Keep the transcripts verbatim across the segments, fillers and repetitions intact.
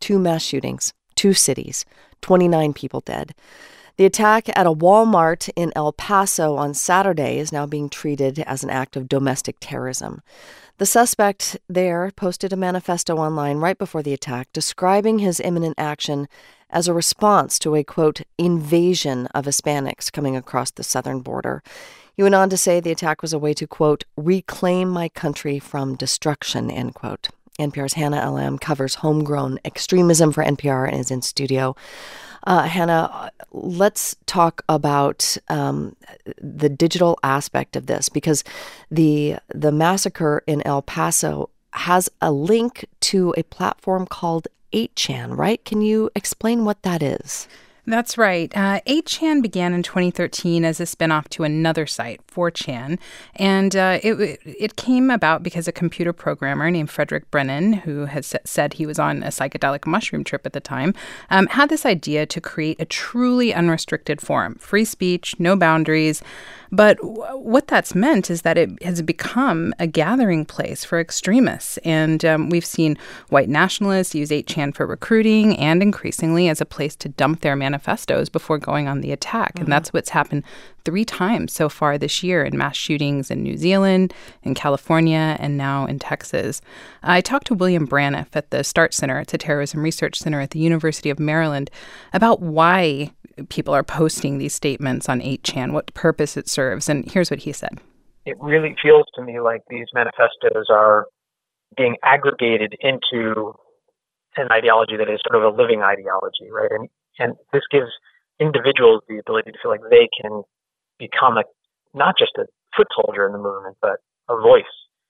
two mass shootings, two cities, twenty-nine people dead. The attack at a Walmart in El Paso on Saturday is now being treated as an act of domestic terrorism. The suspect there posted a manifesto online right before the attack describing his imminent action as a response to a, quote, invasion of Hispanics coming across the southern border. He went on to say the attack was a way to, quote, reclaim my country from destruction, end quote. N P R's Hannah Alam covers homegrown extremism for N P R and is in studio. Uh, Hannah, let's talk about um, the digital aspect of this, because the the massacre in El Paso has a link to a platform called eight chan, right? Can you explain what that is? That's right. Uh, eight chan began in twenty thirteen as a spinoff to another site, four chan. And uh, it it came about because a computer programmer named Frederick Brennan, who has said he was on a psychedelic mushroom trip at the time, um, had this idea to create a truly unrestricted forum, free speech, no boundaries. But w- what that's meant is that it has become a gathering place for extremists. And um, we've seen white nationalists use eight chan for recruiting and increasingly as a place to dump their manifestos before going on the attack. Mm-hmm. And that's what's happened three times so far this year in mass shootings in New Zealand, in California, and now in Texas. I talked to William Braniff at the START Center, it's a terrorism research center at the University of Maryland, about why people are posting these statements on eight chan, what purpose it serves. And here's what he said. It really feels to me like these manifestos are being aggregated into an ideology that is sort of a living ideology, right? And and this gives individuals the ability to feel like they can become a not just a foot soldier in the movement, but a voice,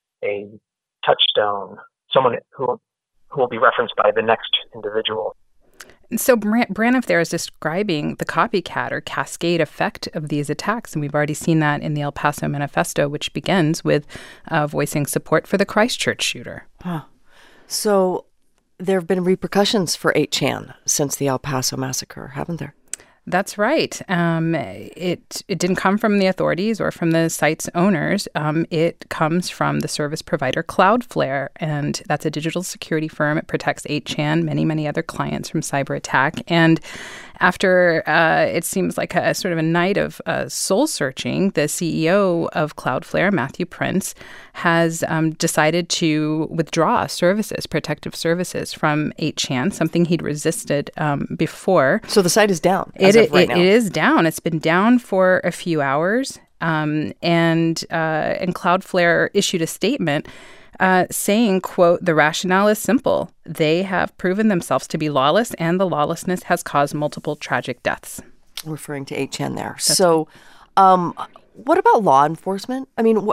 a touchstone, someone who who will be referenced by the next individual. So Braniff there is describing the copycat or cascade effect of these attacks, and we've already seen that in the El Paso Manifesto, which begins with uh, voicing support for the Christchurch shooter. Huh. So there have been repercussions for eight chan since the El Paso massacre, haven't there? That's right. Um, it it didn't come from the authorities or from the site's owners. Um, it comes from the service provider Cloudflare, and that's a digital security firm. It protects eight chan, many, many other clients from cyber attack. And after uh, it seems like a sort of a night of uh, soul searching, the C E O of Cloudflare, Matthew Prince, has um, decided to withdraw services, protective services from eight chan, something he'd resisted um, before. So the site is down. It, as of right it, now. it is down. It's been down for a few hours. Um, and uh, and Cloudflare issued a statement uh, saying, quote, the rationale is simple. They have proven themselves to be lawless, and the lawlessness has caused multiple tragic deaths. Referring to eight chan there. That's so um, what about law enforcement? I mean,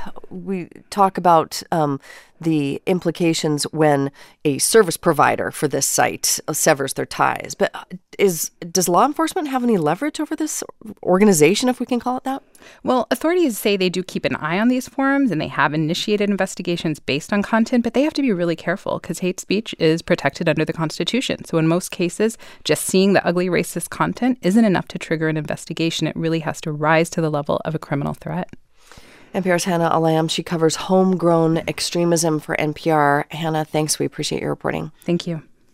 we talk about um, the implications when a service provider for this site severs their ties. But is does law enforcement have any leverage over this organization, if we can call it that? Well, authorities say they do keep an eye on these forums, and they have initiated investigations based on content, but they have to be really careful because hate speech is protected under the Constitution. So in most cases, just seeing the ugly racist content isn't enough to trigger an investigation. It really has to rise to the level of a criminal threat. N P R's Hannah Alam, she covers homegrown extremism for N P R. Hannah, thanks. We appreciate your reporting. Thank you.